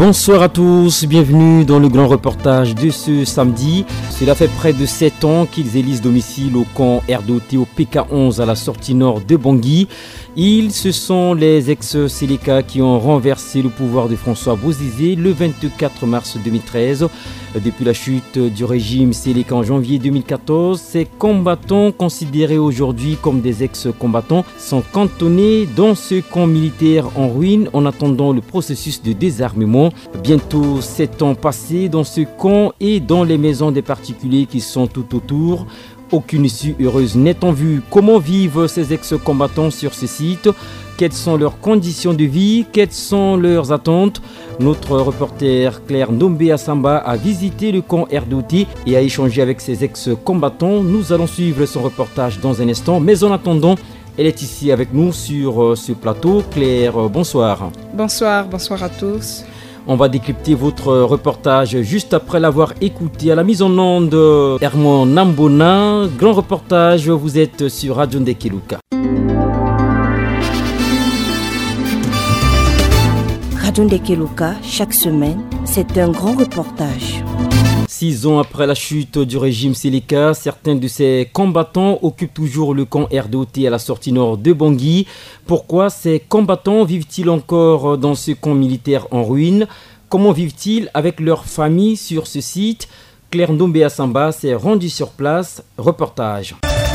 Bonsoir à tous, bienvenue dans le grand reportage de ce samedi. Cela fait près de 7 ans qu'ils élisent domicile au camp RDOT au PK11 à la sortie nord de Bangui. Ce sont les ex-Séléka qui ont renversé le pouvoir de François Bozizé le 24 mars 2013. Depuis la chute du régime Séléka en janvier 2014, ces combattants, considérés aujourd'hui comme des ex-combattants, sont cantonnés dans ce camp militaire en ruine en attendant le processus de désarmement. Bientôt 7 ans passés dans ce camp et dans les maisons des particuliers qui sont tout autour. Aucune issue heureuse n'est en vue. Comment vivent ces ex-combattants sur ce site? Quelles sont leurs conditions de vie? Quelles sont leurs attentes? Notre reporter Claire Ndombe-Assamba a visité le camp RDOT et a échangé avec ces ex-combattants. Nous allons suivre son reportage dans un instant, mais en attendant, elle est ici avec nous sur ce plateau. Claire, bonsoir. Bonsoir à tous. On va décrypter votre reportage juste après l'avoir écouté. À la mise en onde, Herman Nambona. Grand reportage, vous êtes sur Radio Ndekeluka. Radio Ndekeluka, chaque semaine, c'est un grand reportage. 6 ans après la chute du régime Séléka, certains de ces combattants occupent toujours le camp RDOT à la sortie nord de Bangui. Pourquoi ces combattants vivent-ils encore dans ce camp militaire en ruine? Comment vivent-ils avec leur famille sur ce site? Claire Ndombe-Assamba s'est rendue sur place. Reportage.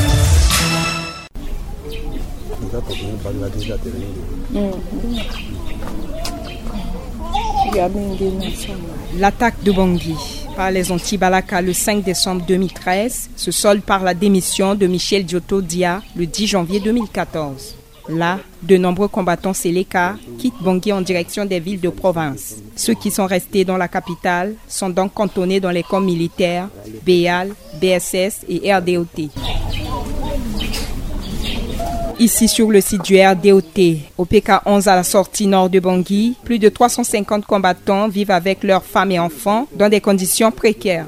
L'attaque de Bangui par les anti-Balaka le 5 décembre 2013 se solde par la démission de Michel Dioto Dia le 10 janvier 2014. Là, de nombreux combattants Séléka quittent Bangui en direction des villes de province. Ceux qui sont restés dans la capitale sont donc cantonnés dans les camps militaires, BEAL, BSS et RDOT. Ici sur le site du RDOT, au PK11 à la sortie nord de Bangui, plus de 350 combattants vivent avec leurs femmes et enfants dans des conditions précaires.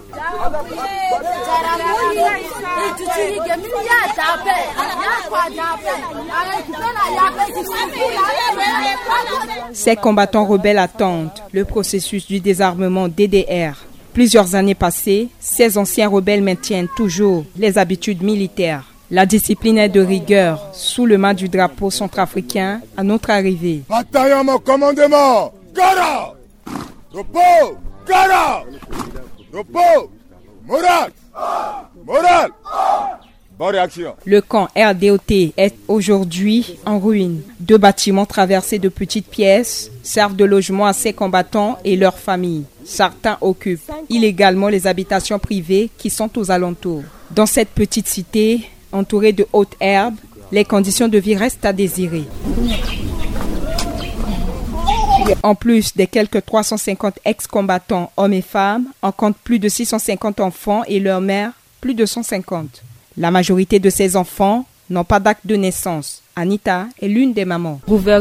Ces combattants rebelles attendent le processus du désarmement DDR. Plusieurs années passées, ces anciens rebelles maintiennent toujours les habitudes militaires. La discipline est de rigueur sous le mât du drapeau centrafricain à notre arrivée. Bataillon mon commandement, Gara, repos, Gara, repos, moral, moral. Bonne réaction. Le camp RDOT est aujourd'hui en ruine. 2 bâtiments traversés de petites pièces servent de logement à ces combattants et leurs familles. Certains occupent illégalement les habitations privées qui sont aux alentours. Dans cette petite cité, entourée de hautes herbes, les conditions de vie restent à désirer. En plus des quelques 350 ex-combattants, hommes et femmes, on compte plus de 650 enfants et leurs mères, plus de 150. La majorité de ces enfants n'ont pas d'acte de naissance. Anita est l'une des mamans.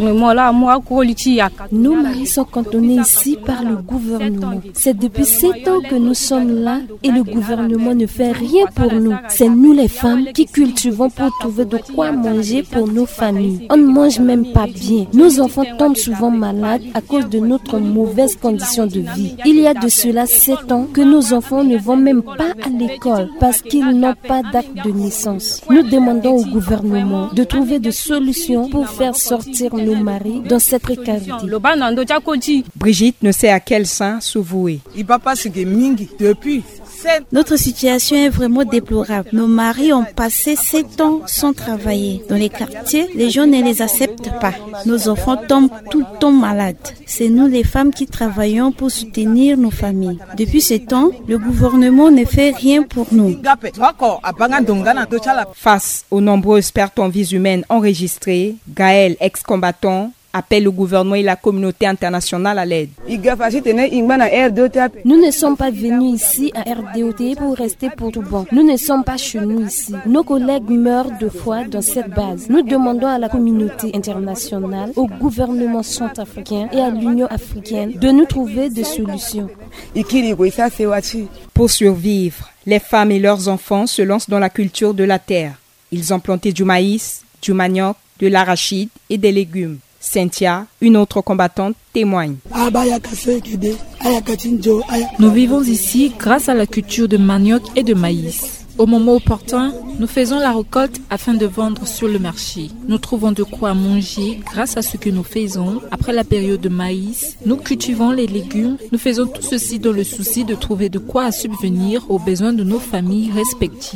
Nos maris sont cantonnés ici par le gouvernement. C'est depuis 7 ans que nous sommes là et le gouvernement ne fait rien pour nous. C'est nous les femmes qui cultivons pour trouver de quoi manger pour nos familles. On ne mange même pas bien. Nos enfants tombent souvent malades à cause de notre mauvaise condition de vie. Il y a de cela 7 ans que nos enfants ne vont même pas à l'école parce qu'ils n'ont pas d'acte de naissance. Nous demandons au gouvernement de trouver de solutions pour faire sortir nos maris dans cette précarité. Brigitte ne sait à quel sein se vouer. Notre situation est vraiment déplorable. Nos maris ont passé 7 ans sans travailler. Dans les quartiers, les gens ne les acceptent pas. Nos enfants tombent tout le temps malades. C'est nous les femmes qui travaillons pour soutenir nos familles. Depuis 7 ans, le gouvernement ne fait rien pour nous. Face aux nombreuses pertes en vies humaines enregistrées, Gaël, ex-combattant, appelle le gouvernement et la communauté internationale à l'aide. Nous ne sommes pas venus ici à RDOT pour rester pour tout bon. Nous ne sommes pas chez nous ici. Nos collègues meurent de froid dans cette base. Nous demandons à la communauté internationale, au gouvernement centrafricain et à l'Union africaine de nous trouver des solutions. Pour survivre, les femmes et leurs enfants se lancent dans la culture de la terre. Ils ont planté du maïs, du manioc, de l'arachide et des légumes. Cynthia, une autre combattante, témoigne. Nous vivons ici grâce à la culture de manioc et de maïs. Au moment opportun, nous faisons la récolte afin de vendre sur le marché. Nous trouvons de quoi manger grâce à ce que nous faisons. Après la période de maïs, nous cultivons les légumes. Nous faisons tout ceci dans le souci de trouver de quoi subvenir aux besoins de nos familles respectives.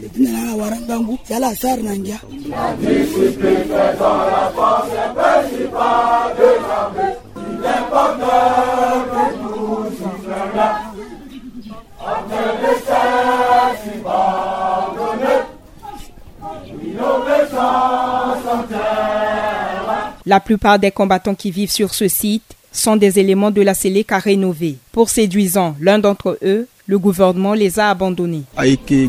La plupart des combattants qui vivent sur ce site sont des éléments de la Séléka rénovée. Pour séduisant l'un d'entre eux, le gouvernement les a abandonnés. C'est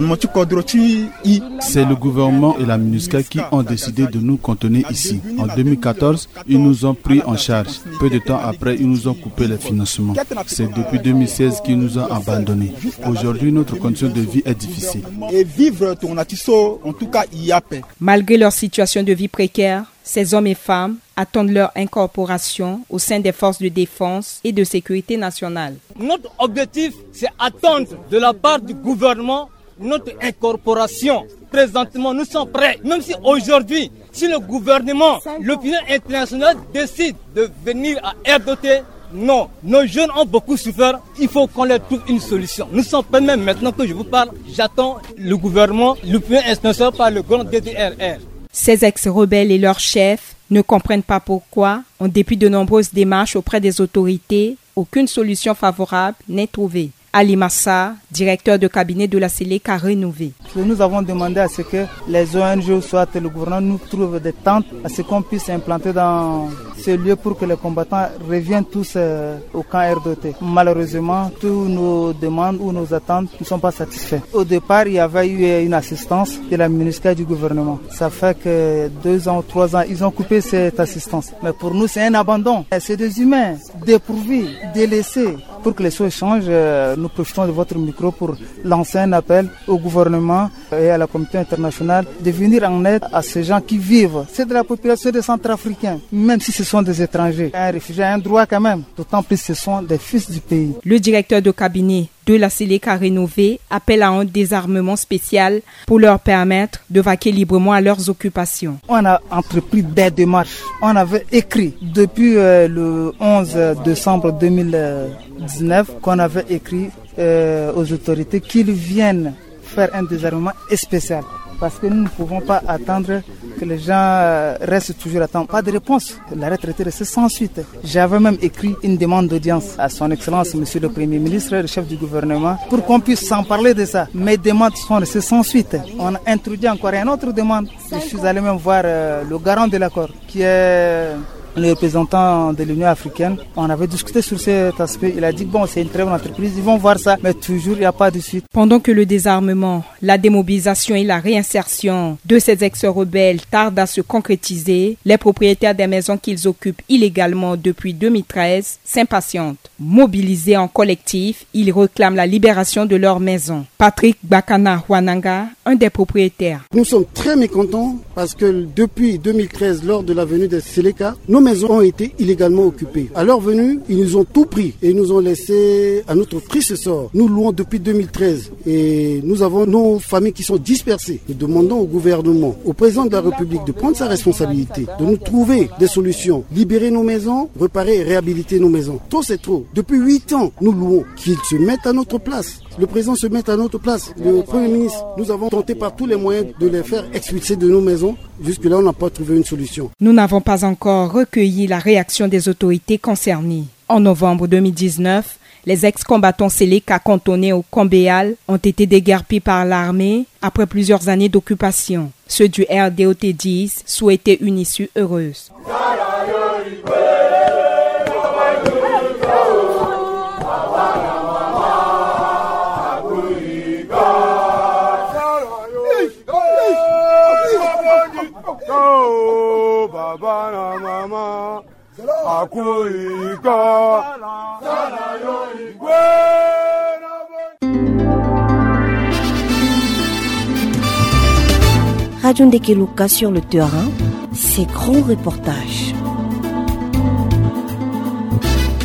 le gouvernement et la MINUSCA qui ont décidé de nous contenir ici. En 2014, ils nous ont pris en charge. Peu de temps après, ils nous ont coupé les financements. C'est depuis 2016 qu'ils nous ont abandonnés. Aujourd'hui, notre condition de vie est difficile. Et vivre en tout cas, il y a paix. Malgré leur situation de vie précaire, ces hommes et femmes attendent leur incorporation au sein des forces de défense et de sécurité nationale. Notre objectif, c'est attendre de la part du gouvernement notre incorporation. Présentement, nous sommes prêts. Même si aujourd'hui, si le gouvernement, l'opinion internationale décide de venir à RDT, non, nos jeunes ont beaucoup souffert. Il faut qu'on leur trouve une solution. Nous sommes prêts même maintenant que je vous parle. J'attends le gouvernement, l'opinion internationale par le grand DDRR. Ces ex-rebelles et leurs chefs ne comprennent pas pourquoi, en dépit de nombreuses démarches auprès des autorités, aucune solution favorable n'est trouvée. Ali Massa, directeur de cabinet de la Séléka rénovée. Nous avons demandé à ce que les ONG, soit le gouvernement, nous trouvent des tentes, à ce qu'on puisse implanter dans ce lieu pour que les combattants reviennent tous au camp RDT. Malheureusement, toutes nos demandes ou nos attentes ne sont pas satisfaites. Au départ, il y avait eu une assistance de la MINUSCA du gouvernement. Ça fait que 2 ans ou 3 ans, ils ont coupé cette assistance. Mais pour nous, c'est un abandon. C'est des humains dépourvus, délaissés. Pour que les choses changent, nous profitons de votre micro pour lancer un appel au gouvernement et à la communauté internationale de venir en aide à ces gens qui vivent. C'est de la population des Centrafricains, même si ce sont des étrangers. Un réfugié a un droit quand même, d'autant plus ce sont des fils du pays. Le directeur de cabinet de la Séléka rénovée appelle à un désarmement spécial pour leur permettre de vaquer librement à leurs occupations. On a entrepris des démarches. On avait écrit depuis le 11 décembre 2019 qu'on avait écrit aux autorités qu'ils viennent faire un désarmement spécial. Parce que nous ne pouvons pas attendre que les gens restent toujours à temps. Pas de réponse. La retraite est restée sans suite. J'avais même écrit une demande d'audience à son Excellence, Monsieur le Premier ministre, le chef du gouvernement, pour qu'on puisse s'en parler de ça. Mes demandes sont restées sans suite. On a introduit encore une autre demande. Je suis allé même voir le garant de l'accord, qui est le représentant de l'Union africaine. On avait discuté sur cet aspect. Il a dit bon, c'est une très bonne entreprise, ils vont voir ça, mais toujours il n'y a pas de suite. Pendant que le désarmement, la démobilisation et la réinsertion de ces ex-rebelles tardent à se concrétiser, les propriétaires des maisons qu'ils occupent illégalement depuis 2013 s'impatientent. Mobilisés en collectif, ils réclament la libération de leurs maisons. Patrick Bakana Wananga, un des propriétaires. Nous sommes très mécontents parce que depuis 2013, lors de la venue des Séléka, nos maisons ont été illégalement occupées. À leur venue, ils nous ont tout pris et nous ont laissé à notre triste sort. Nous louons depuis 2013 et nous avons nos familles qui sont dispersées. Nous demandons au gouvernement, au président de la République de prendre sa responsabilité, de nous trouver des solutions, libérer nos maisons, réparer et réhabiliter nos maisons. Trop c'est trop. Depuis 8 ans, nous louons qu'ils se mettent à notre place. Le président se met à notre place, le Premier ministre. Nous avons tenté par tous les moyens de les faire expulser de nos maisons. Jusque-là, on n'a pas trouvé une solution. Nous n'avons pas encore recueilli la réaction des autorités concernées. En novembre 2019, les ex-combattants Séléka cantonnés au Cambéal ont été déguerpis par l'armée après plusieurs années d'occupation. Ceux du RDOT 10 souhaitaient une issue heureuse. Radio Ndekeluka sur le terrain, ses grands reportages.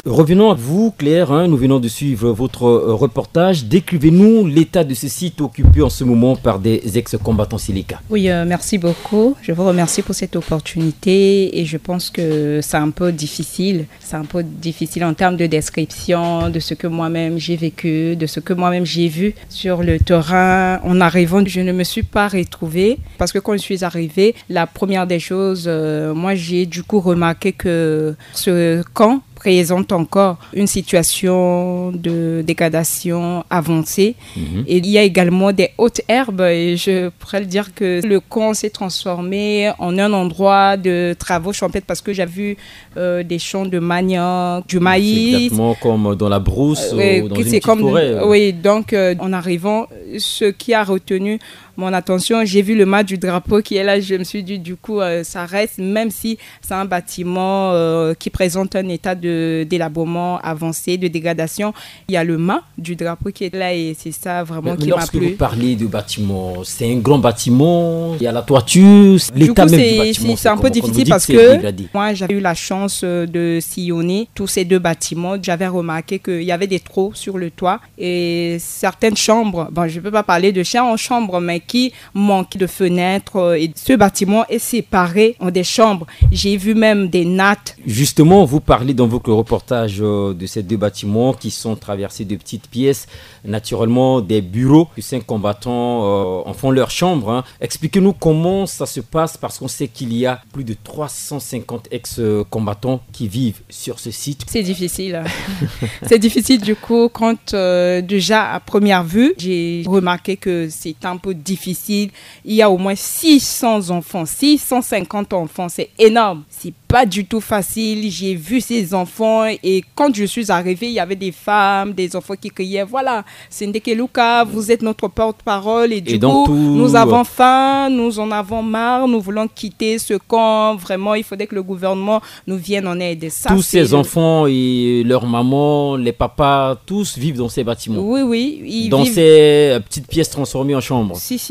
Revenons à vous, Claire. Nous venons de suivre votre reportage. Décrivez-nous l'état de ce site occupé en ce moment par des ex-combattants Seleka. Oui, merci beaucoup. Je vous remercie pour cette opportunité et je pense que c'est un peu difficile. C'est un peu difficile en termes de description de ce que moi-même j'ai vécu, de ce que moi-même j'ai vu sur le terrain. En arrivant, je ne me suis pas retrouvée parce que quand je suis arrivée, la première des choses, moi j'ai du coup remarqué que ce camp présente encore une situation de dégradation avancée. Et il y a également des hautes herbes et je pourrais le dire que le camp s'est transformé en un endroit de travaux champêtres parce que j'ai vu des champs de manioc, du maïs. C'est exactement comme dans la brousse ou dans une petite forêt. Oui, donc en arrivant, ce qui a retenu mon attention, j'ai vu le mât du drapeau qui est là. Je me suis dit, du coup, ça reste, même si c'est un bâtiment qui présente un état de délabrement avancé, de dégradation. Il y a le mât du drapeau qui est là et c'est ça vraiment qui m'a plu. Lorsque vous parlez de bâtiment, c'est un grand bâtiment, il y a la toiture, l'état même du bâtiment. C'est un peu difficile parce que moi, j'avais eu la chance de sillonner tous ces deux bâtiments. J'avais remarqué qu'il y avait des trous sur le toit et certaines chambres, bon, je ne peux pas parler de chambre, mais qui manquent de fenêtres. Et ce bâtiment est séparé en des chambres. J'ai vu même des nattes. Justement, vous parlez dans votre reportage de ces deux bâtiments qui sont traversés de petites pièces, naturellement des bureaux que 5 combattants en font leur chambre. Expliquez-nous comment ça se passe parce qu'on sait qu'il y a plus de 350 ex-combattants qui vivent sur ce site. C'est difficile. C'est difficile du coup quand déjà à première vue, j'ai remarqué que c'est un peu difficile. Il y a au moins 600 enfants, 650 enfants, c'est énorme. C'est pas du tout facile. J'ai vu ces enfants et quand je suis arrivée, il y avait des femmes, des enfants qui criaient, voilà, Sindeke Luka, vous êtes notre porte-parole et du coup, nous avons faim, nous en avons marre, nous voulons quitter ce camp. Vraiment, il faudrait que le gouvernement nous vienne en aide. Ça, tous ces enfants et leurs mamans, les papas, tous vivent dans ces bâtiments. Oui. Ces petites pièces transformées en chambres. Si.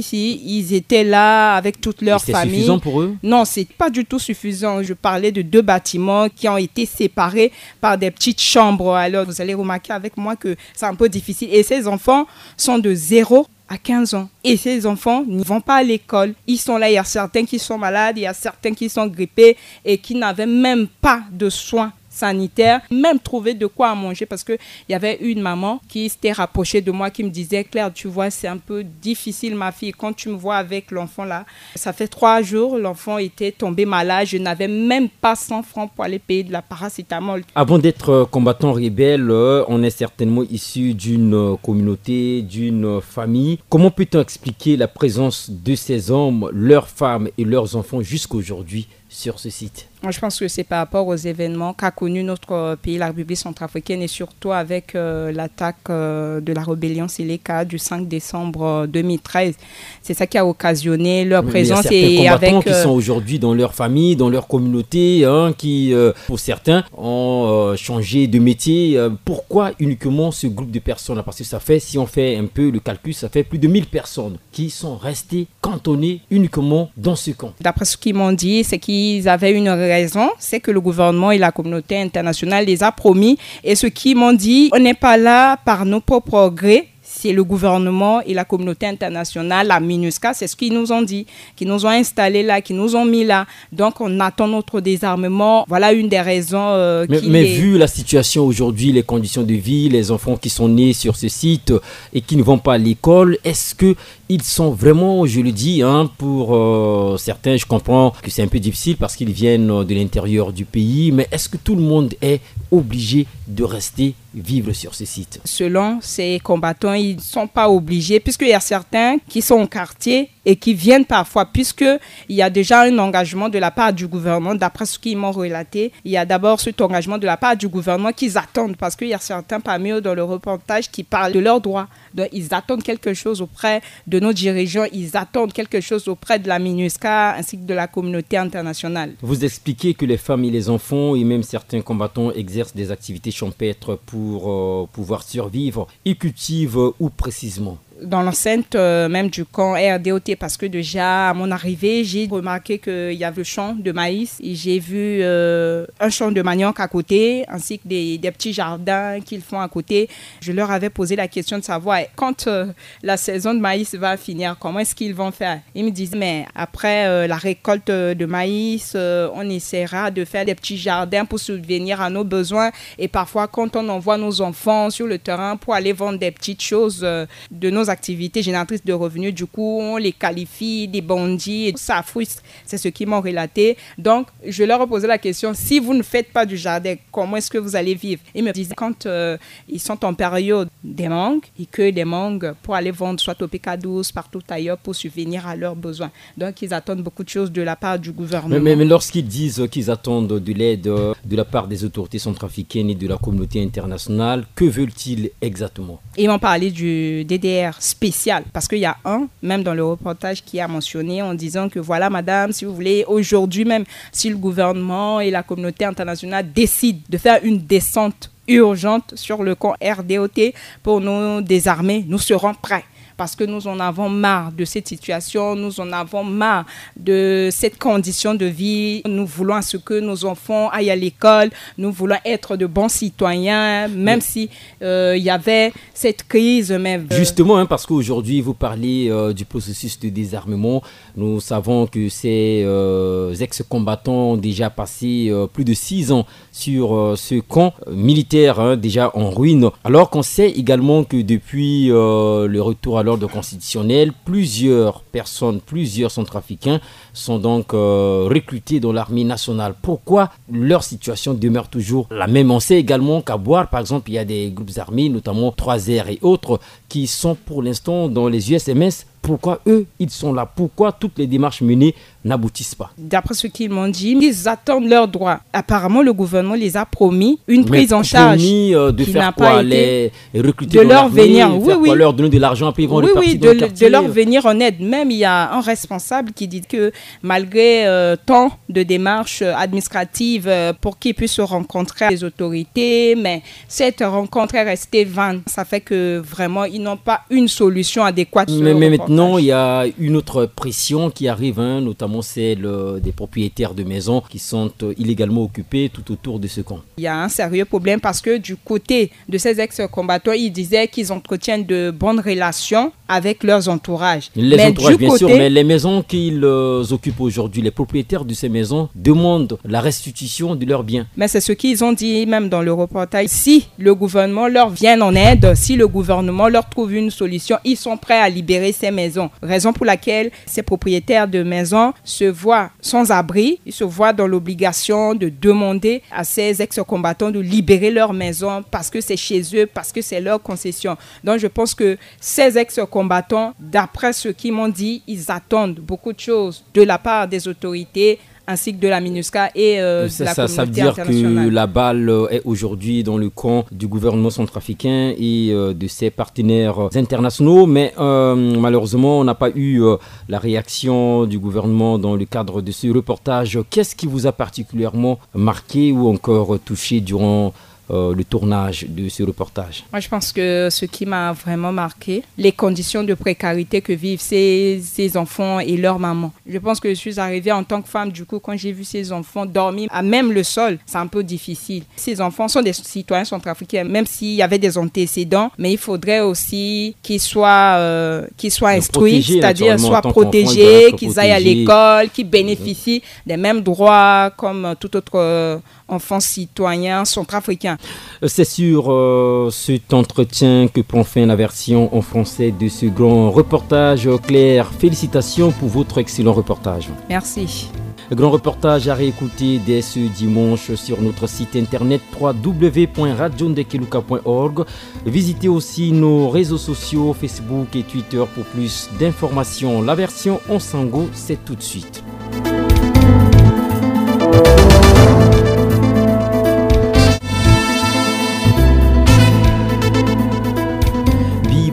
Ils étaient là avec toute leur famille. C'est suffisant pour eux? Non, c'est pas du tout suffisant. Je parlais de 2 bâtiments qui ont été séparés par des petites chambres. Alors, vous allez remarquer avec moi que c'est un peu difficile. Et ces enfants sont de 0 à 15 ans. Et ces enfants ne vont pas à l'école. Ils sont là, il y a certains qui sont malades, il y a certains qui sont grippés et qui n'avaient même pas de soins sanitaire, même trouver de quoi manger parce qu'il y avait une maman qui s'était rapprochée de moi qui me disait, Claire, tu vois, c'est un peu difficile ma fille, quand tu me vois avec l'enfant là, ça fait 3 jours, l'enfant était tombé malade, je n'avais même pas 100 francs pour aller payer de la paracétamol. Avant d'être combattant rebelle, on est certainement issu d'une communauté, d'une famille. Comment peut-on expliquer la présence de ces hommes, leurs femmes et leurs enfants jusqu'à aujourd'hui sur ce site? Moi, je pense que c'est par rapport aux événements qu'a connu notre pays, la République centrafricaine, et surtout avec l'attaque de la rébellion Seleka du 5 décembre 2013. C'est ça qui a occasionné leur présence. Il y a certains combattants qui sont aujourd'hui dans leur famille, dans leur communauté, qui, pour certains, ont changé de métier. Pourquoi uniquement ce groupe de personnes? Parce que ça fait, si on fait un peu le calcul, ça fait plus de 1000 personnes qui sont restées cantonnées uniquement dans ce camp. D'après ce qu'ils m'ont dit, c'est qu'ils avaient une raison, c'est que le gouvernement et la communauté internationale les a promis. Et ce qu'ils m'ont dit, on n'est pas là par nos propres grés. C'est le gouvernement et la communauté internationale, la MINUSCA, c'est ce qu'ils nous ont dit, qui nous ont installés là, qui nous ont mis là. Donc, on attend notre désarmement. Voilà une des raisons mais vu la situation aujourd'hui, les conditions de vie, les enfants qui sont nés sur ce site et qui ne vont pas à l'école, est-ce qu'ils sont vraiment, je le dis, pour certains, je comprends que c'est un peu difficile parce qu'ils viennent de l'intérieur du pays, mais est-ce que tout le monde est obligé de rester vivre sur ce site? Selon ces combattants, ils ne sont pas obligés, puisqu'il y a certains qui sont au quartier et qui viennent parfois, puisqu'il y a déjà un engagement de la part du gouvernement. D'après ce qu'ils m'ont relaté, il y a d'abord cet engagement de la part du gouvernement qu'ils attendent, parce qu'il y a certains parmi eux dans le reportage qui parlent de leurs droits. Donc, ils attendent quelque chose auprès de nos dirigeants, ils attendent quelque chose auprès de la MINUSCA ainsi que de la communauté internationale. Vous expliquez que les femmes et les enfants et même certains combattants exercent des activités champêtres pour pouvoir survivre. Ils cultivent où précisément? dans l'enceinte même du camp RDOT, parce que déjà à mon arrivée, j'ai remarqué qu'il y avait le champ de maïs et j'ai vu un champ de manioc à côté, ainsi que des petits jardins qu'ils font à côté. Je leur avais posé la question de savoir quand la saison de maïs va finir, comment est-ce qu'ils vont faire. Ils me disaient, mais après la récolte de maïs, on essaiera de faire des petits jardins pour subvenir à nos besoins, et parfois quand on envoie nos enfants sur le terrain pour aller vendre des petites choses de nos activités génératrices de revenus, du coup on les qualifie des bandits, et ça frustre. C'est ce qu'ils m'ont relaté. Donc je leur ai posé la question, si vous ne faites pas du jardin, comment est-ce que vous allez vivre? Ils me disaient quand ils sont en période des mangues, ils cueillent des mangues pour aller vendre soit au PK12, partout ailleurs, pour subvenir à leurs besoins. Donc ils attendent beaucoup de choses de la part du gouvernement. Mais lorsqu'ils disent qu'ils attendent de l'aide de la part des autorités centrafricaines et de la communauté internationale, que veulent-ils exactement? Ils m'ont parlé du DDR spécial, parce qu'il y a même dans le reportage qui a mentionné en disant que voilà madame, si vous voulez, aujourd'hui même, si le gouvernement et la communauté internationale décident de faire une descente urgente sur le camp RDOT pour nous désarmer, nous serons prêts. Parce que nous en avons marre de cette situation, nous en avons marre de cette condition de vie. Nous voulons à ce que nos enfants aillent à l'école, nous voulons être de bons citoyens, même si y avait cette crise. Justement, parce qu'aujourd'hui, vous parlez du processus de désarmement. Nous savons que ces ex-combattants ont déjà passé plus de 6 ans sur ce camp militaire déjà en ruine. Alors qu'on sait également que depuis le retour à l'ordre constitutionnel, plusieurs personnes, plusieurs centrafricains sont donc recrutés dans l'armée nationale. Pourquoi leur situation demeure toujours la même? On sait également qu'à Boire, par exemple, il y a des groupes armés, notamment 3R et autres, qui sont pour l'instant dans les USMS. Pourquoi eux, ils sont là? Pourquoi toutes les démarches menées n'aboutissent pas? D'après ce qu'ils m'ont dit, ils attendent leurs droits. Apparemment, le gouvernement les a promis une prise en charge. De faire quoi? Les recruter de leur venir, oui. Leur donner de l'argent, puis ils vont repartir dans le quartier. De leur venir en aide. Même il y a un responsable qui dit que malgré tant de démarches administratives pour qu'ils puissent se rencontrer les autorités, mais cette rencontre est restée vaine. Ça fait que vraiment, ils n'ont pas une solution adéquate. Mais maintenant, il y a une autre pression qui arrive, notamment celle des propriétaires de maisons qui sont illégalement occupés tout autour de ce camp. Il y a un sérieux problème parce que du côté de ces ex-combattants, ils disaient qu'ils entretiennent de bonnes relations avec leurs entourages. Les entourages, bien sûr, mais les maisons qu'ils occupent aujourd'hui, les propriétaires de ces maisons demandent la restitution de leurs biens. Mais c'est ce qu'ils ont dit même dans le reportage. Si le gouvernement leur vient en aide, si le gouvernement leur trouve une solution, ils sont prêts à libérer ces maisons. Raison pour laquelle ces propriétaires de maisons se voient sans abri, ils se voient dans l'obligation de demander à ces ex-combattants de libérer leurs maisons parce que c'est chez eux, parce que c'est leur concession. Donc je pense que ces ex-combattants, d'après ce qu'ils m'ont dit, ils attendent beaucoup de choses de la part des autorités ainsi que de la MINUSCA et de la communauté internationale. Ça veut dire que la balle est aujourd'hui dans le camp du gouvernement centrafricain et de ses partenaires internationaux, mais malheureusement, on n'a pas eu la réaction du gouvernement dans le cadre de ce reportage. Qu'est-ce qui vous a particulièrement marqué ou encore touché durant le tournage de ce reportage? Moi, je pense que ce qui m'a vraiment marqué, les conditions de précarité que vivent ces enfants et leurs mamans. Je pense que je suis arrivée en tant que femme, du coup, quand j'ai vu ces enfants dormir à même le sol, c'est un peu difficile. Ces enfants sont des citoyens centrafricains, même s'il y avait des antécédents, mais il faudrait aussi qu'ils soient instruits, c'est-à-dire soient protégés, qu'ils aillent à l'école, qu'ils bénéficient des mêmes droits comme tout autre enfant citoyen centrafricain. C'est sur cet entretien que prend fin la version en français de ce grand reportage. Claire, félicitations pour votre excellent reportage. Merci. Le grand reportage à réécouter dès ce dimanche sur notre site internet www.radiondekeluka.org. Visitez aussi nos réseaux sociaux Facebook et Twitter pour plus d'informations. La version en sango, c'est tout de suite.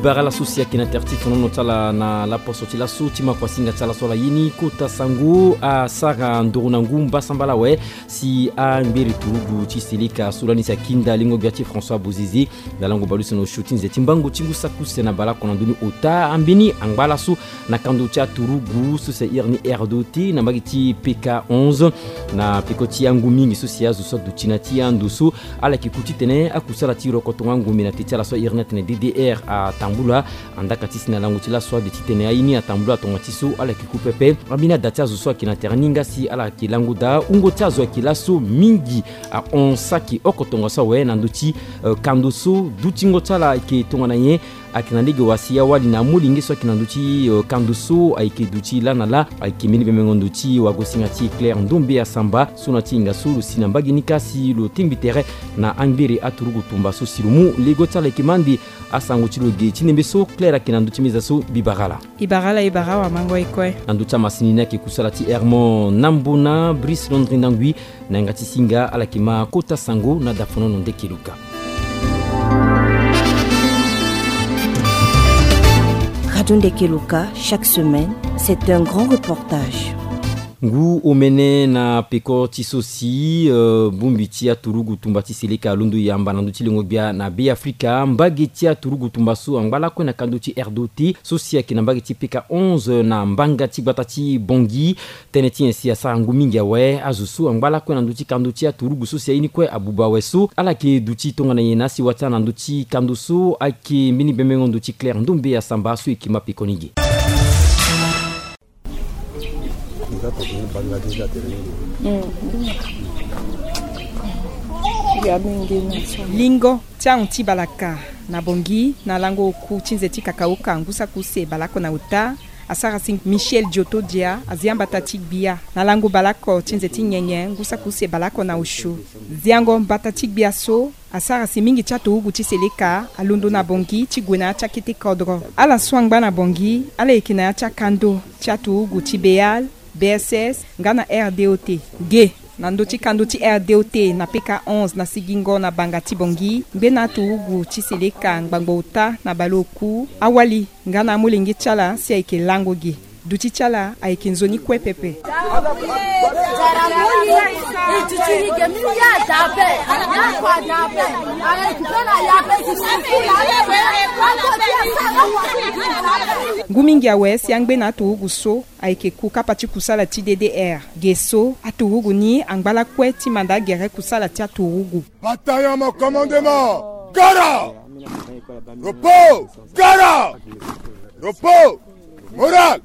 bibara la sosia kina terti fono tala na la posoti la sotima kwa singa tala sola yini kota sangu a sara ndoruna ngumba sambala we si a mbiri turugu chisilika sulani sa kinda lingo biati François Bozizi dalango balusi no shooting zetimbango chingu sakuse na bala kona nduni ota ambini angbala su na kando cha turugu su se irni erdoti na magiti PK11 na pekoti yangu mingi sosia zo du chinati andusu ala kikuti tene akusala tiro kotonga ngumi na titala so irnet ne DDR a Tambula andaka tisina langu tila so bititene aini a Tambula tongatisu ala kikupepe rabina datia zo so kina terninga si ala kilangu da ungo tazo kilaso mingi a onsaki okotonga so we na nduti kandoso dutingo tala ke tongana ye akinandege wasia wali na mulingi so kinanduti kanduso aike duti lana la aike mini bemengonduti wagosingati Claire Ndombe ya Samba sunati ngasulu sinambagi nikasi lo timbitere na angbiri aturugu tumba so silumu legota la kimandi asangutilo ge chinembeso Claire kinanduti mizaso bibarala ibara wa mango ekwe anduta masinina ke kusalati Hermon Nambona Brice Londri Nangui na ngati singa ala kima kota sango na dafono ndekiluka. Radio Ndekeluka, chaque semaine, c'est un grand reportage. Ngu omene na peko tisosi bumbiti ya turugu tumbati seleka lundu yamba nanduti lingobia na be Afrika mbagiti ya turugu tumbasu angbala ko na kanduti erdoti sosia ki na mbagiti PK11 na mbangati batati bongi teneti ensi ya sa ngumingi we azusu angbala ko nanduti kanduti ya turugu sosia ini ko abuba wesu ala ki duti tonga na yena si wata nanduti kandusu aki mini bemengo nduti Claire Ndombe ya Samba su ikima pekonigi. Lingo tia unti balaka na bongi na lango ku chinzeti kakauka ngusa kuse balako na uta asara sing Michel Dioto dia aziamba tati bia na lango balako chinzeti nyenye ngusa kuse balako na ushu ziango batati bia so asara simingi chato ugu chiseleka alundo na bongi chigwena cha kiti kodro ala swangba na bongi ala ikina cha kando chato ugu chibeal BSS ngana RDOT G nanduti kanduti RDOT na PK11 na sigingo na bangati bongi mbena tuugu chiseleka ngbangouta na baloku awali ngana mulingi chala si aike langogi duti chala aike nzoni kwe pepe ngumingi awes yangbe na tuugu so aike kuka pati kusala ti DDR geso atuugu ni angbala kwe ti manda gere kusala ti atuugu bataillon mon commandement Gara repos Gara repos moral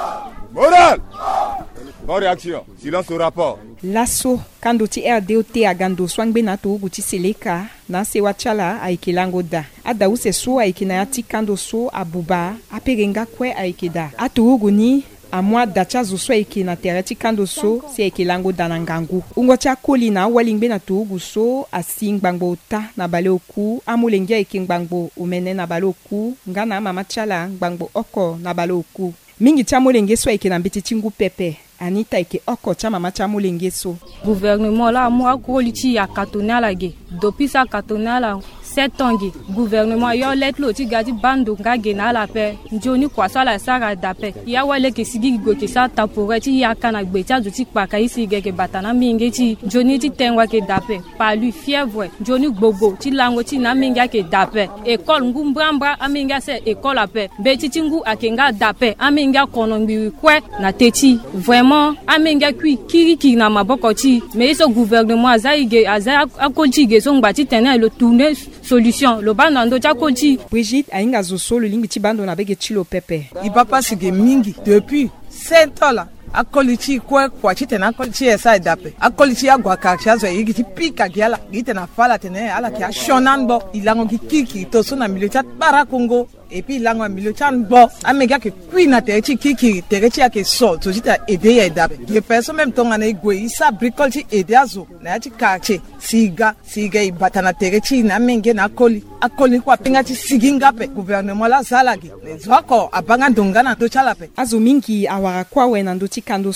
bonne réaction silence au rapport lasso kando ti RDOT agando swangbe na tuugu ti seleka na sewa chala aike lango da ada use so aike na yati kando so abuba aperenga kwe aike da atuugu ni amwa dacha zo so aike na tereti kando so si aike lango da na ngangu ungo tia koli na walingbe na tuugu so asingbangbo ta na bale oku amulengia aike ngbangbo umene na bale oku ngana mama chala ngbangbo oko na bale oku mingi tia molenge so aike na mbiti tingu pepe Anita ike oko cha mama cha molenge so gouvernement la moi koliti ya katona la ge depuis sa katona la 7 ans gouvernement yo let lo ti gadi bando ngage na la pe njoni kwa sala sara dape ya wale ke sigi go ke sa tapore ti ya kana gbe ti azuti pa kai sige ke batana minge ti njoni ti tenwa ke dape pa lui fièvre njoni gbogbo ti lango ti na minga ke dape école ngumbrambra aminga se école ape be ti tingu akenga dape aminga konongbi kwe na teti vraiment aminga kui kiriki na maboko ti mais ce gouvernement azaige akolti ge so ngba ti tene le tourner solution lo banando chakoji Brigitte ainga zo solo lingi ti bando na bege chilo pepe ipapa sige mingi depuis 7 ans là akolichi kwa chite na akolichi esa dape akolichi agwa kakshazo yigi ti pika giala gite na fala tene ala ki ashonando ilango kiki to so na milita bara Congo et puis lango milita bo amega ke kwina te chi kiki te chi ake so to jita ede ya dape ye peso même tonga na igwe isa bricolchi ede azo na chi kache siga ibatana te chi na menge na akoli kwa pinga ti siginga pe gouvernement la salagi ne zwako abanga ndongana to chala pe azo mingi awara kwa we na ndoti kando so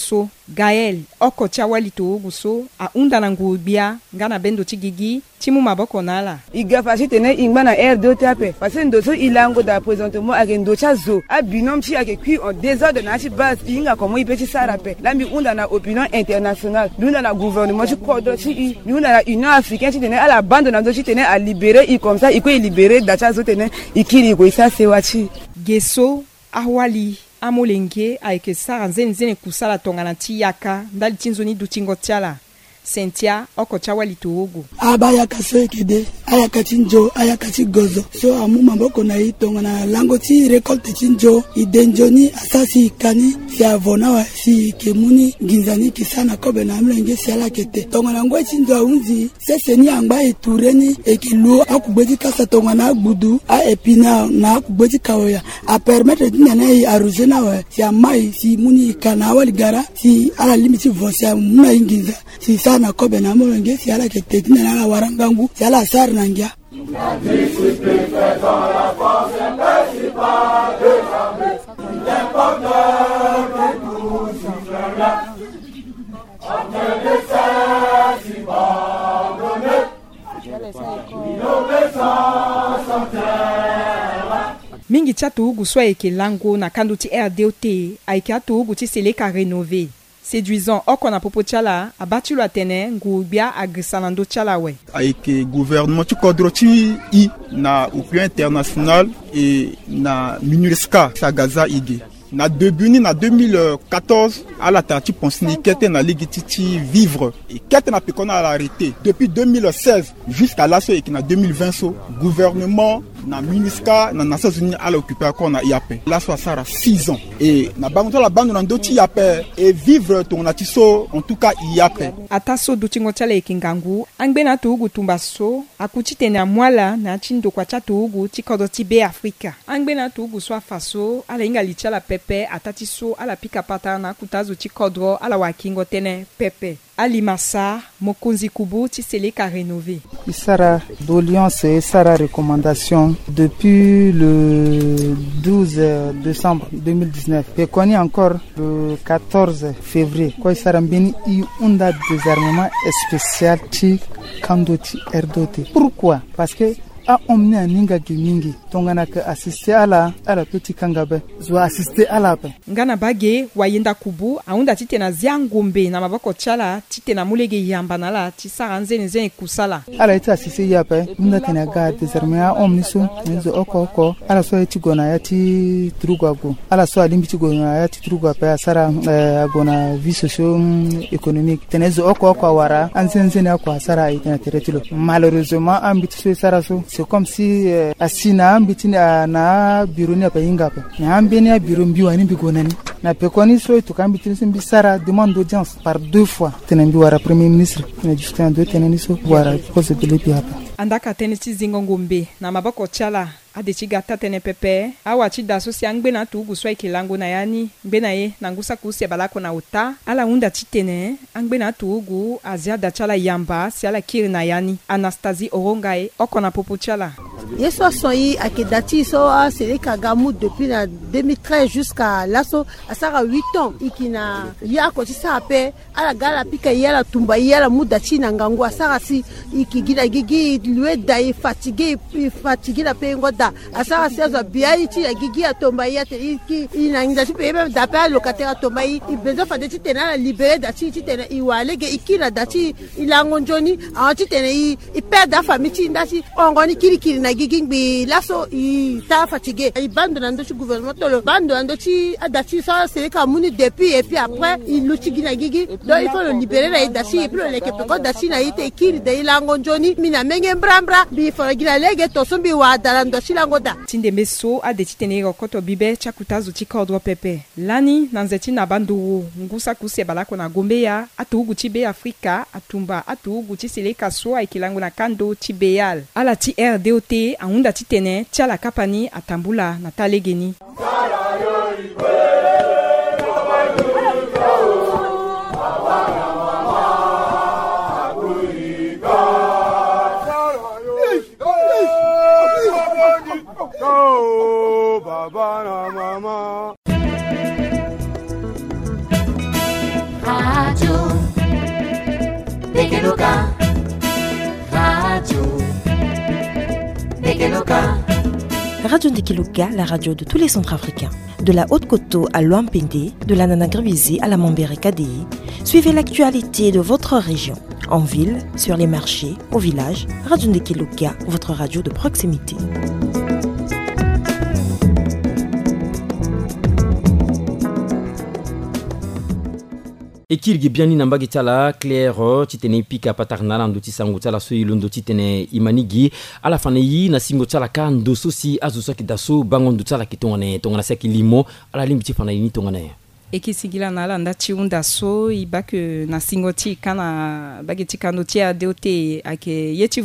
Gaël oko chawali to guso a unda na ngubia ngana bendo chigigi timu maboko nala iga fasitene ingana R2 tape parce ndo so ilango da présentement agendo chazo a binom chi ake qui en désordre na chi base inga komo ipechi sarape la mi unda na opinion internationale lunda na gouvernement chi kodo chi lunda na union africaine chi tene à la bande na do chi tene à libérer i comme ça i ko libérer da chazo tene ikiri ko isa sewachi geso ahwali amolenge ayeke sara nzene kusala tongana ti yaka ndali ti nzoni du ti ngo ti ala Cynthia oko chawali tuogo abayaka sekede ayaka chinjo ayaka chigozo so amu maboko na itonga na lango ti récolte chinjo idenjoni asasi ikani si avona wa si kemuni ginzani kisana kobe na mlenge si ala kete tonga na ngwe chinjo unzi seseni angba itureni ekilu akubeti kasa tonga na gbudu a epina na akubeti kawoya a permettre dinene arroser na wa si amai si muni kana wali gara si ala limiti vosia muna inginza si na kobe na molenge si ala kete tina na warangangu si ala sar nangia mingi tia tuugu swa eke lango na kando ti RDOT aike a tuugu ti seleka rénové séduisant okona popo tchala abattu la tene ngubia agrisanando tchala we avec gouvernement tu kodro ti I na opinion international et na MINUSCA sa Gaza ige na debuni na 2014 à la tati pensini kete na ligiti vivre et kete na pekona à l'arrêté depuis 2016 jusqu'à là so et na 2020 so gouvernement na MINUSCA na Nations Unies à l'occuper encore na IAP là so ça 6 ans et na bango la bande na ndoti IAP et vivre ton atiso en tout cas IAP ataso dutingo tala ekingangu angbe na tuugu tumbaso akuti tena mwala na chindo kwa cha tuugu tikodo tibe Afrika angbe na tuugu swa faso ala inga lichala pepe atatiso ala pika pata na kutazo tikodro ala wakingo tene pepe Alimasa Mokonzi Kubu Tiseleka rénové. Isara d'Alliance et Isara recommandation depuis le 12 décembre 2019. Et qu'on est encore le 14 février. Quoi Isara Mbeni y unda désarmement spécial ti Kandoti RDOT. Pourquoi? Parce que a omne aninga gimingi tongana ka assister ala petit kangabe zo assister ala pe ngana bage wayenda kubu aunda titena ziangombe na mabako chala titena mulege yamba nala tisara nzene kusala ala ita assister yape munda tena ga désormais a omni so nzo oko ala so eti gona yati trugago ala so alimbi ti gona yati truga pe asara agona vie socio économique tenezo oko wara anzene akwa asara itena teretilo malheureusement ambiti so sara so c'est comme si asina ambiti na bureau ni pa ingape na ambeni ya bureau mbiwa ni bigonani na pekoni so tukambiti simbi sara demande d'audience par 2 fois tenembi wara premier ministre na Justin de teneni so wara cause de lepi hapa andaka tenisi zingongombe na maboko chala adechiga tatene pepe awa chida so si angbe na tuugu swa ikilango na yani ngbe na ye na ngusa kusia balako na uta ala unda chitene angbe na tuugu azia da chala yamba si ala kiri na yani Anastasie Orongae okona popo chala yeso soyi akedati so a seleka gamu depuis na 2013 jusqu'à laso asara 8 ans ikina ya ko tisa pe ala gala pika yala tumba yala muda china ngangu asara si ikigida gigi lui dai fatigué la pe ngoda asara sezo biai ti gigi atomba ya te iki inangiza ti pe da pe locataire atomba i bezo fa de ti tena libérer da ti tena iwalege ikina da ti ilangonjoni a ti tena i père da famille ti ndasi ongoni kirikiri na gigi ngbi laso i ta fatigué i bande na ndo ci gouvernement tolo bande ndo ci adati ça c'est ka muni depuis et puis après il luchi gina gigi donc il faut le libérer la dati et puis le ke ko dati na ite kiri de ilangonjoni mina menge brambra bi fo gina lege to sombi wa dalando ci langoda tinde meso adeti tenero koto bibe chakutazo ci kodro pepe lani nanzeti na bandu ngusa kusie balako na gombeya atugu tibe Afrika atumba atugu ci seleka so ikilango na kando tibeyal ala ti RDOT aunda titene tiala kapani atambula na talegeni Ndekeloka, Radio Ndekeloka. Radio Ndekeloka, la radio de tous les Centrafricains. De la Haute-Koto à Loampende, de la Nanagribisi à la Mambere-Kadei, suivez l'actualité de votre région. En ville, sur les marchés, au village, Radio Ndekeloka, votre radio de proximité. Ekirgi biani namba gitala Claire titene pika patarna ndo tisango tala so ilondo titene imanigi ala fanayi na singo tala ka ndo sosi azusa kidaso bango ndo tala kitongane tongana saki limo ala limbi tifanayi ni tongane ekisigila na ala ndati unda so ibake na singoti kana bageti kanoti a deote ake yeti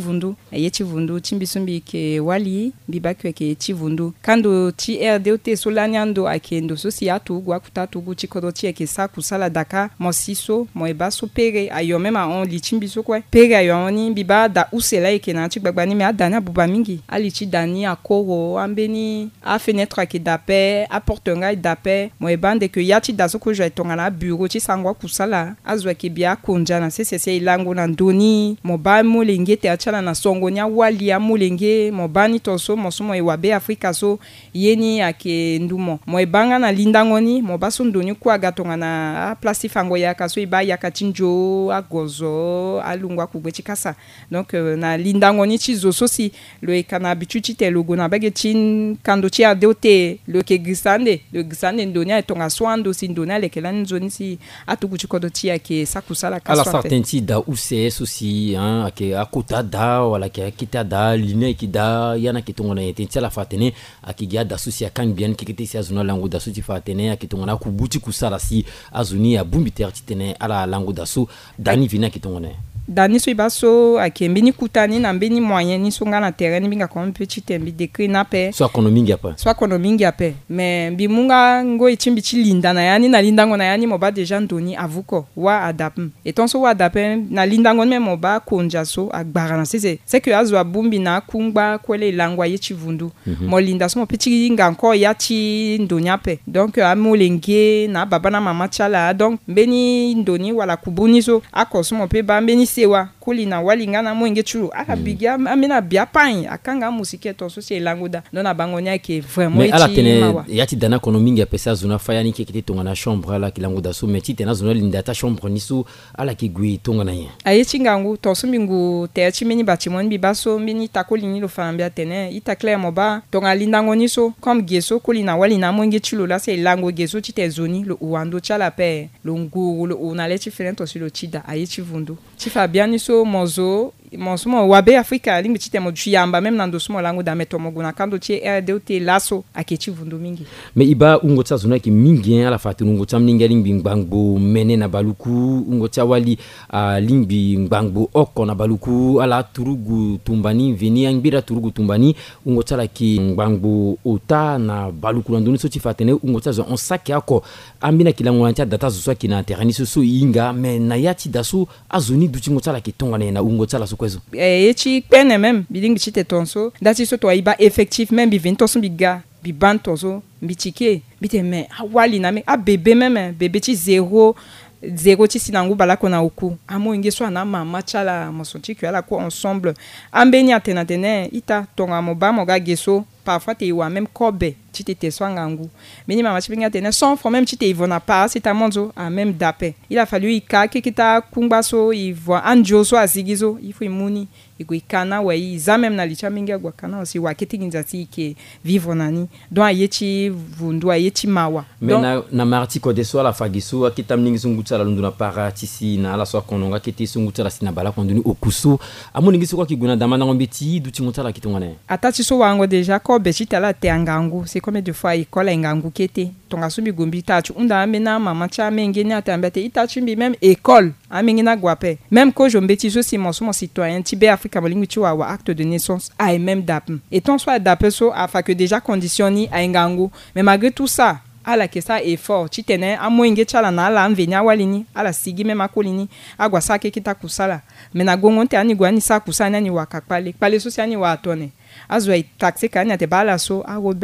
vundu timbisumbi ke wali bibake ke yeti vundu kando ti deote solanyando ake ndo sosi atu gwa kutatu guti kodoti ake sa kusala daka mosiso moebaso pere ayo mema on li timbiso kwa pere ayo oni biba da usela eke na tibagbani me adana buba mingi ali ti dani akoro ambeni a fenêtre ake dape a portenga dape moebande ke yati daso ko jwa tongana bureau ti sangwa kusala azwa ke bia konja na sese ilango na ndoni moba molenge te achala na songonya wali ya molenge mobani toso mosumo iwabe Afrika so yeni ake ndumo moebanga na lindangoni mobaso ndoni kwa gatonga na place fango ya kaso iba ya katinjo agozo alungwa kubwechi kasa donc na lindangoni ti zo sosi lo ekana habitude te logo na bagetin kando ti adeote le ke grisande ndoni etonga swando si ndoni lekelani zoni si atukuchi kodoti yake sakusala kaswa ala certainty da UCS aussi hein ake akota da wala ke kita da line ki da yana kitongona yete la fatene akigia da susi akan bien kikiti si azuna langu da suti fatene akitongona kubuti kusala si azuni ya bumbiter titene ala langu da su dani vina kitongona dani so ibaso akembini kutani na mbeni moyen ni songa na terrain binga comme petit tembi décrit na pe so economique apa mais bimunga ngo ichimbi chilinda na yani na lindango na yani moba déjà ndoni avuko wa adapm eton so wa adapm na lindango même moba konja so agbara na c'est que azwa bumbi na kungba kwele langwa yechivundu mo linda so mo petit nga encore yati ndoni ape donc amolenge na baba na mama chala donc mbeni ndoni wala kubuni so akoso mo pe ba mbeni sewa kulina walingana mwenge chulu akabiga amena bia pain akanga musike to so c'est langoda dona bangonya ke vraiment mais ala tene yati dana kono mingi apesa zona fayani ke kiti tonga na chambre ala kilangoda so meti tena zona linda ta chambre nisu ala ki gui tonga na ye ayeti ngangu to so mingu te achi meni bâtiment bi baso mini takolini lo fambia tene ita clair moba tonga linda ngoni so comme geso kulina walina mwenge chulu la c'est lango geso ti te zoni lo uando chala pe lo nguru lo unale ti ferento si lo chida ayeti vundu ti fabiani so mozo monsumo wabe Afrika lingi chite mo chuyamba même na ndosumo lango da meto moguna kando ti RDOT laso aketi vundu mingi mais iba ungo tsa zona ki mingi ala fatu ungo tsa mninga lingi ngbango mene na baluku ungo tsa wali lingi ngbango oko na baluku ala turugu tumbani veni angbira turugu tumbani ungo tsa la ki ngbango ota na baluku ndoni so ti fatene ungo tsa zo on saki ako ambina kilango ntya data zo ki na terrain so inga mais na yati daso azoni duti ngo tsa la ki tonga na ungo tsa la so echi pene même bilingi chite tonso dati so to iba effectif même bi vintoso biga bi bantoso bitike biteme awali na me a bébé même bébé ti zéro ti sinangu balako na oku amo ingeso na mama chala mosonti ki ala ko ensemble ambeni atena ita tonga moba moga geso parfois te wa même kobe ti te swangangu meni mama chipinga tene sans from même ti te ivona pas c'est ta monzo a même dape il a fallu ika kita kungbaso ivoa anjoso azigizo ifo imuni iko ikana wa iza même na licha mingi gwa kana aussi wa ketinza ti ke vivre nani donc ayeti vundu ayeti mawa mais na marti ko de so la fagiso akita mningi sunguta la lunduna para tisi na ala so kononga kiti sunguta la sina bala konduni okuso amoningi so kwa kiguna damana ngombeti duti ngota la kitongana atati so wango déjà ko bechita la te angangu c'est comme de fois école engangu kete tonga subi gombi tachu unda amena mama cha mengeni atambete itachu mbi même école amengina gwape même ko jombeti so si mon citoyen tibé Afrika molingi tu wa acte de naissance a même dapm et ton soit dapé so afin que déjà conditionné à engangu mais malgré tout ça ala kesa effort chitene amoinge chala na ala mvenya walini ala sigi mema kolini agwa sake kita kusala mena gongonte ani gwani sa kusana ni wakakpale pale so siani wa atone azwa taxe kanya te bala so a rebel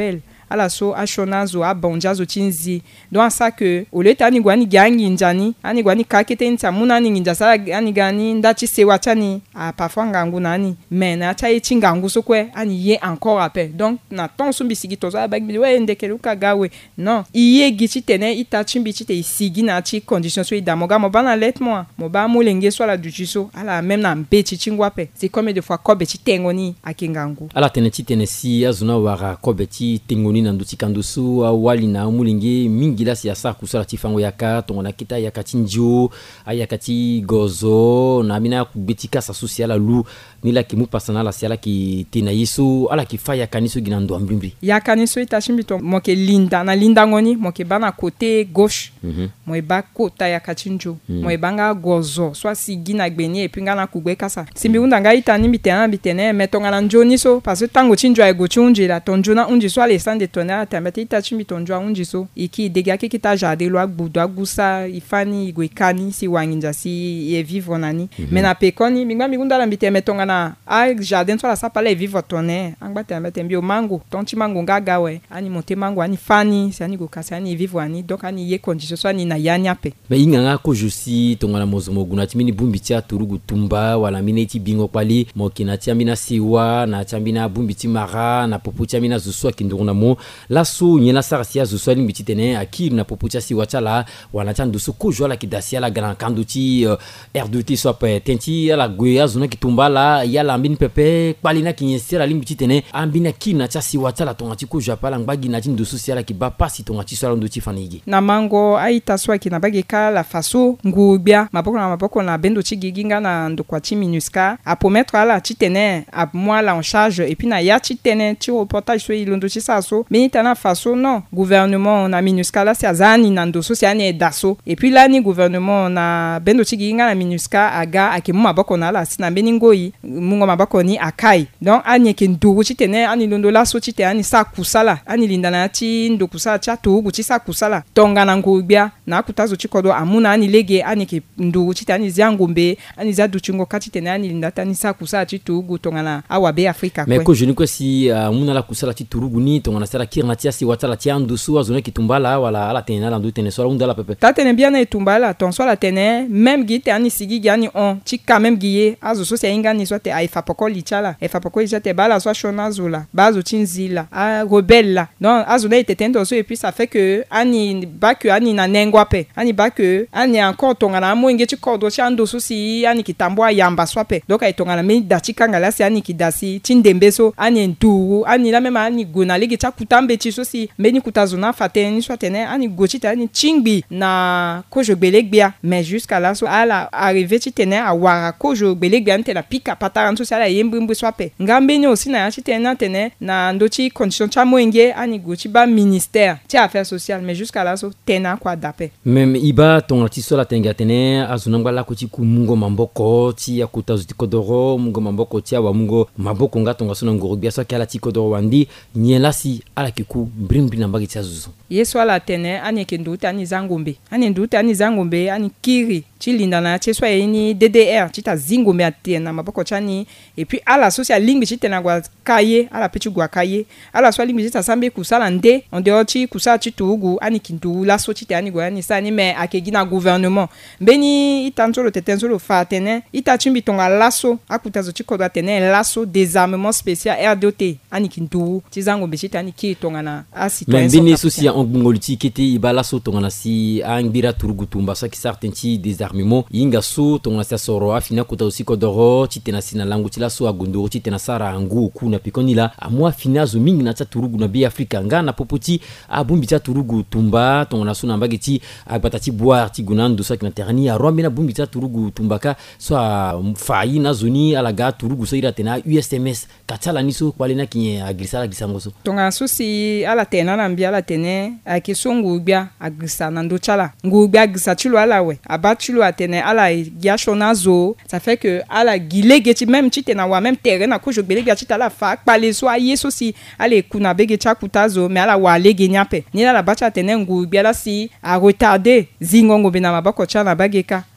ala so ashona zo abonja zo chinzi donc ça que au lieu tani gwani gangi njani ani gwani kakete nta muna ni nja sa ani gani ndachi sewa chani a parfois ngangu nani mais na cha yi chingangu so kwe ani ye encore après donc na ton sumbi sigi tozo abag bi we ndekeluka gawe non iye gichi tene ita chimbi chite isigi na chi condition so idamoga mo bana let moi mo ba mo lenge so la duchiso ala même na mbechi chingwape c'est comme de fois kobe chi tengoni akingangu ala tene chi tene si azuna wara kobe chi tengoni na nduti kandusu wali na mulinge mingila si asa kusala tifango yaka tongona kita yakati njo ayakati gozo na mina kubetika sa social lu nila kimu pasana la siala ki tena yiso ala ki faya kaniso ginando mbimbi ya kaniso itashimbi to moke linda na linda ngoni moke bana côté gauche mo ba kota yakati njo mo banga gozo soit sigina gbeni et puis ngana kugwe kasa simbi unda nga itani bitene metonga na njo niso parce que tango chinjo ay gochunji la tonjo na unji soit les sangs de tonnerre tamete itachimbi tonjo unji so iki dega ke kita jade lo agbudo agusa ifani igwekani si wanginja si e vivre nani mais na pekoni mingba migunda la bitene metonga na a jardin soit la sa pale vivre tonnerre angba tamete mbio mango tonchi mango ngaga we ani monte mango ani fani si ani gokasa ani vivre ani donc ani ye condition soit ni na yanya pe mais inganga ko josi tonga na mozomo gunati mini bumbiti aturugu tumba wala mini ti bingo kwali mokina ti amina siwa na chambina bumbiti mara na poputi amina zuswa kinduruna mo laso nyela sarasi zuswa limbiti tene akir na poputi siwa chala wana chandu so ko jola kidasia la grand kanduti R2T so pe tenti ala gwe azuna kitumba la ya la mbini pepe kwali na kinyesera limbiti tene ambina kina cha siwa chala tonga ti ko japala ngbagi na tindu social ki ba pasi tonga ti so ndo ti fanigi na mango aita so ki na bagi ka la faso ngubia maboko na bendo ti giginga na ndokwa ti MINUSCA a promettre ala ti tene a moi la en charge et puis na ya ti tene ti reportage so ilondo ti sa so mais tana faso non gouvernement na MINUSCA la si azani na ndo so si ani daso et puis là ni gouvernement na bendo ti giginga na MINUSCA aga ake mu maboko na la si na beningoi mungo maboko ni akai donc ani ke nduru ti tene ani londo la so ti te ani sa kusala ani linda na ti ndo kusala cha tugu ti sa kusala tonga na ngubia na kutazo ti kodo amuna ani lege ani ke nduru ti tani ziangombe ani za duchingo kati tene ani linda tani sa kusala ti tugu tonga na awabe Afrika mais ko jeni ko si muna la kusala ti turugu ni tonga na sala kirna ti si watala ti andusu azuna ki tumbala wala ala tene la ndu tene so unda la pepe ta tene bien na tumbala ton so la tene même gi te ani sigi gi ani on ti quand même gi azo so se inga ni so te ai fa poko li chala e fa poko li te bala so shona zula bazo tinzila a rebella donc azo na ite tendo so et puis ça fait que ani ba que ani na nengwa pe ani ba que ani encore tonga na mo nge ti kodo ti ando so si ani ki tambwa yamba so pe donc ai tonga na me dati kanga la si ani ki dasi tindembe so ani ntu ani la même ani gona legi ta kutambe ti so si meni kutazuna fateni so tene ani gochi ta ani chingbi na kojo gbelegbia mais jusqu'à là so ala arrivé ti tene a wara kojo gbelegbia nte la pika patara so si ala yembrimbu so pe ngambe ni aussi na ti tene tene na ndo ti condition cha moenge ani gochi ba ministère ti affaires sociales mais jusqu'à là so tena kwa dape même iba ton ti so la tenga tene azuna ngala ko ti ku mungo mamboko ti akutazo ti kodoro mungo mamboko ti wa mungo maboko nga tonga sona ngoro bia so kala ti kodoro wandi nyela si ala kiku brimbri na mbagi ti azuzu yeso ala tene ani ke nduta ani zangombe ani nduta ani zangombe ani kiri ti linda na ti so ni DDR ti ta zingombe atena na maboko chani et puis ala social lingbi ti tena gwa kaye ala pichu gwa kaye ala so lingbi ti ta sambe kusala nde on de ti kusa ti tugu ani kintu la so ti tani gwa ni sani mais akegi na gouvernement beni itanzolo tetenzolo fa tene itachimbi tonga lasso akutazo ti kodwa tene lasso désarmement spécial R2T ani kintu ti zangombe ti tani ki tonga na a citoyen mais beni souci en bungolti kete ibala so tonga na si angbira turugu tumba so ki sarten ti désarmement yinga so tonga sa soro afina kota aussi kodoro ti tena sina langu ti la so agondoro ti tena sara angu ku na pikoni la amwa fina zo mingi na ta turugu na bi Afrika nga na popoti abumbi ta turugu tumba tonga na so na mbagi ti agbata ti boire ti gunando so ki na terani a rombe na bumbi ta turugu tumbaka so fayi na zoni alaga turugu so ira tena USMS katala ni so kwale na ki agrisa la gisango so tonga so si ala tena na mbia ala tene aki so ngubia agrisa na ndo chala ngubia agrisa chilo ala we abachilo atene ala ya shona zo ça fait que ala gilege ti même ti tena wa même terrain na ko jo gbele ti tala fa pale so aye so si ale kuna bege cha kutazo mais ala wa lege nyape ni la bacha tene ngubia la si a retarder zingongo bina mabako cha na bageka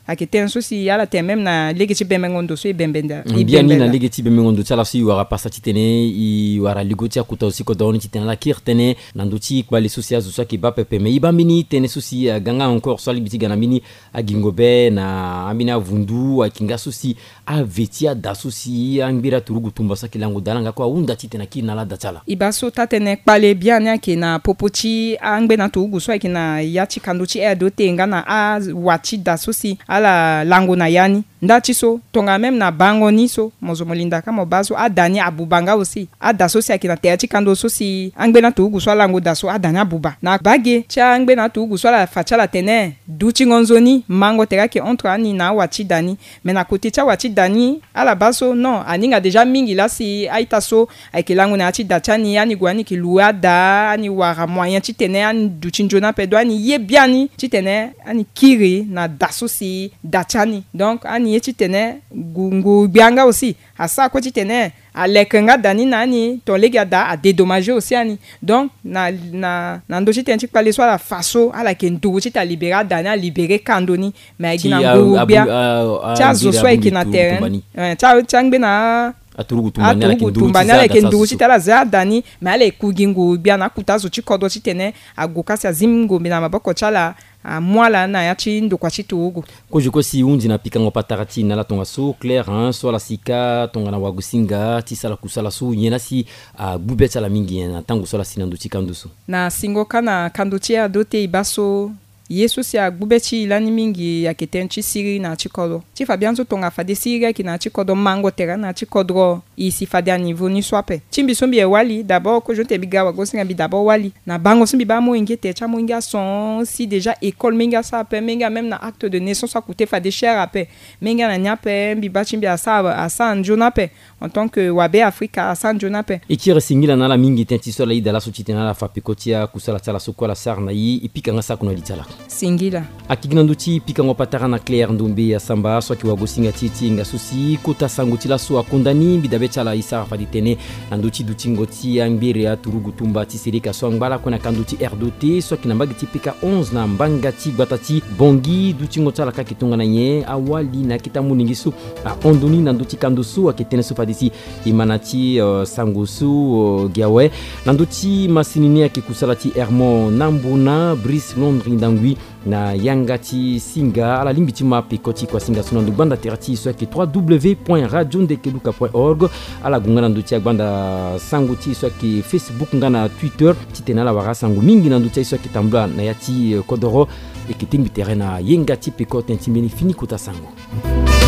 aketen so si ala te même na legeti bemengondo so ibembenda biani na legeti bemengondo tsala si wara pasa titene I wara ligotia kuta aussi ko doni titene la kirtene nanduti kwa les sociaux so ki ba pepe me ibamini tene souci ganga encore so libiti gana mini agingobe na amina vundu akinga souci a vetia da souci angbira turugu tumba sa kilango dalanga kwa unda titena kina la datala ibaso tatene pale biani ke na popoti angbe na turugu so kina yachi kanduchi dote ngana a wachi da souci ala lango na yani ndati so tonga même na bango niso mozomolinda kama bazo adani abubanga aussi adaso si akina teati kando so si angbe na tugu so lango daso adani abuba na bage cha angbe na tugu so la fachala tene duchi ngonzoni mango terake entre ani na wachi dani mais na côté cha wachi dani ala baso non aninga déjà mingi la si aita so aikilango na achi dachani yani gwani kiluada ani wara moyen chi tene ani duchi njona pedwani ye biani chi tene ani kiri na daso si dachani donc ani yeti tene gungu bianga aussi asa ko ti tene alekenga dani nani to lega da a dédommager aussi ani donc na ndo ti tene ti pale so la faso ala ke ndu ti ta libérer dani a libérer kandoni mais gina ngu bia cha zo so ki na terrain cha ngbe na aturugu tumbani ala ke ndu ti ta la za dani mais ala kugingu bia na kutazo ti kodo ti tene agokasi azimgo na maboko chala mwala na yachi ndo kwa chituugu kojiko si undi na pikango patarati na la tonga so clair hein so la sika tonga na wagusinga ti sala kusala so yena si bubeta la mingi na tango so la sinando ti kanduso na singo kana kanduti ya dote ibaso yesu si agbubeti ilani mingi ya ketenchi siri na chikodo ti fabianzo tonga fade siri ki na chikodo mango tera na chikodro isi fade a niveau ni swape chimbi sombi e wali d'abord ko jonte biga wa gosinga bi d'abord wali na bango sombi ba mo ingete cha mo inga son si déjà école minga sa pe minga même na acte de naissance a coûté fade cher ape minga na nyape bi ba chimbi asa njona pe en tant que wabe afrika asa njona pe e tire singila na la mingi tenti so la ida la sotite na la fapikotia kusala tsala sokola sarna yi ipika ngasa kuna litala singila akigina nduti pika ngopatara na Claire Ndombe ya samba so ki wagosinga titi nga susi kota sanguti la so akondani bidabetala isa faditene nduti dutingoti ambire ya turugu tumba tiserika so ngala kona kanduti RDT so ki nambagi tipika 11 na mbangati batati bongi dutingotala kakitunga na nye awali na kitamuningisu ondoni nduti kandusu akitene so fadisi imanati sangusu giawe nduti masinini akikusalati Hermon Nambuna Brice Londri ndangui na yangati singa ala limbiti mapi koti kwa singa sunandu banda terati so ke www.radiondekeluka.org ala gungana nduti banda sanguti so ke Facebook ngana Twitter titena la wara sangu mingi na nduti so ke tambla na yati kodoro e ke timbi terena yengati pe koti ntimeni fini kota sangu